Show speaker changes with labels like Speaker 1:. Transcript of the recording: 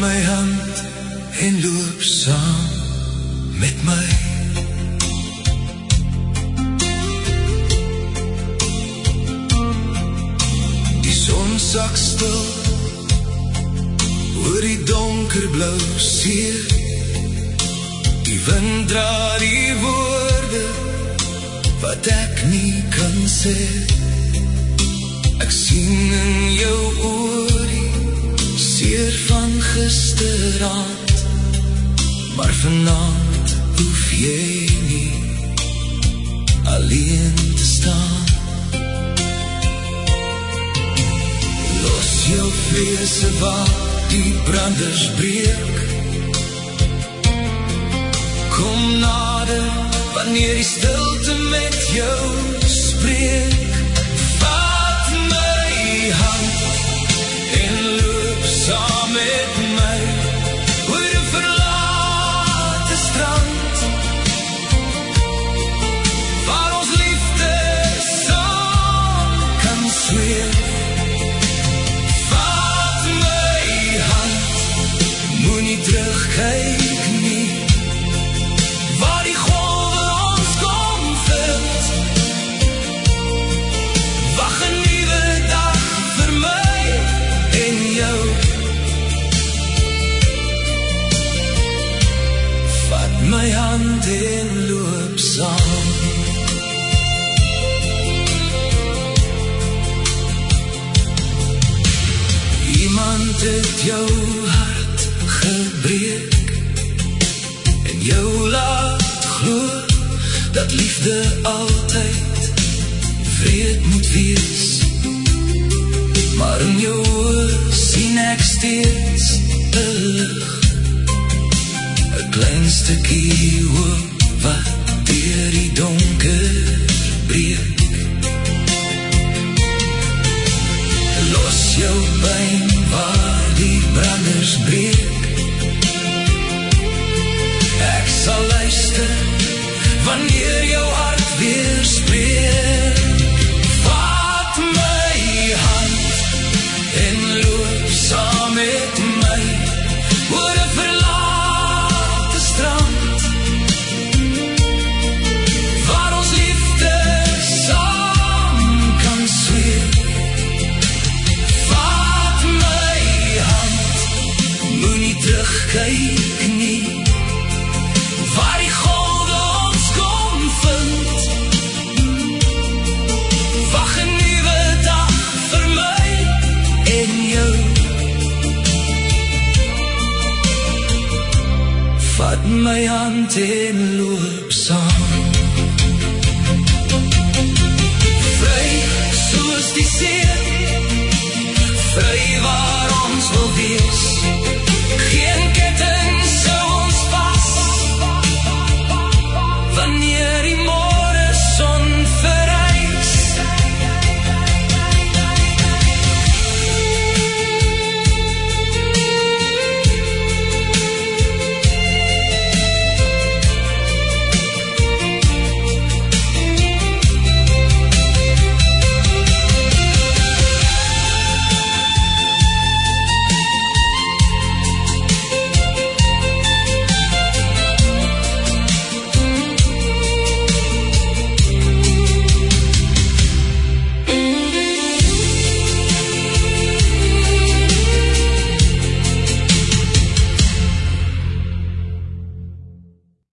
Speaker 1: my hand en loop saam met my. Die son sak stil oor die donkerblou see. Die wind dra die woorde wat ek nie kan sê. Ek sien in jou oor die seer van gisterand, maar vanaand hoef jy nie alleen te staan. Los jou vrese waar die branders breek. Kom nader wanneer die stilte met jou spreek. Vat my hand en loop saam met my oor 'n verlate strand, waar ons liefde saam kan zweef. Vat my hand, moenie terugkyk nie, waar die golwe ons kom vind. Wag 'n nuwe dag vir my en jou. Vat my hand en loop saam. Iemand het jou hart gebreek en jou laat glo dat liefde altyd wreed moet wees. Maar in jou oor sien ek steeds 'n lig, 'n klein stukkie hoop wat deur die donker breek. Los jou pyn waar die branders breek. Ek sal luister wanneer jou hart weer spreek. Vat my hand en loop saam met my oor 'n verlate strand, waar ons liefde saam kan zweef. Vat my hand, moenie terugkyk nie, waar die golwe ons kom vind. Wag 'n nuwe dag vir my en jou. Vat my hand en loop saam. Vry soos die see, vry waar ons wil wees.